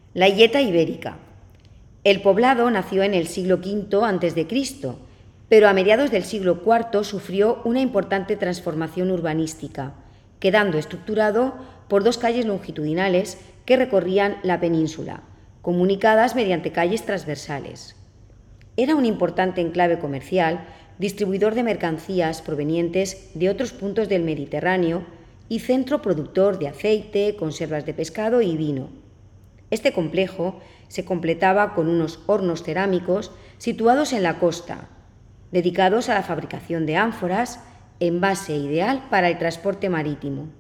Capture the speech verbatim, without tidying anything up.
La Illeta ibérica. El poblado nació en el siglo quinto antes de Cristo, pero a mediados del siglo cuarto sufrió una importante transformación urbanística, quedando estructurado por dos calles longitudinales que recorrían la península, comunicadas mediante calles transversales. Era un importante enclave comercial, distribuidor de mercancías provenientes de otros puntos del Mediterráneo y centro productor de aceite, conservas de pescado y vino. Este complejo se completaba con unos hornos cerámicos situados en la costa, dedicados a la fabricación de ánforas, envase ideal para el transporte marítimo.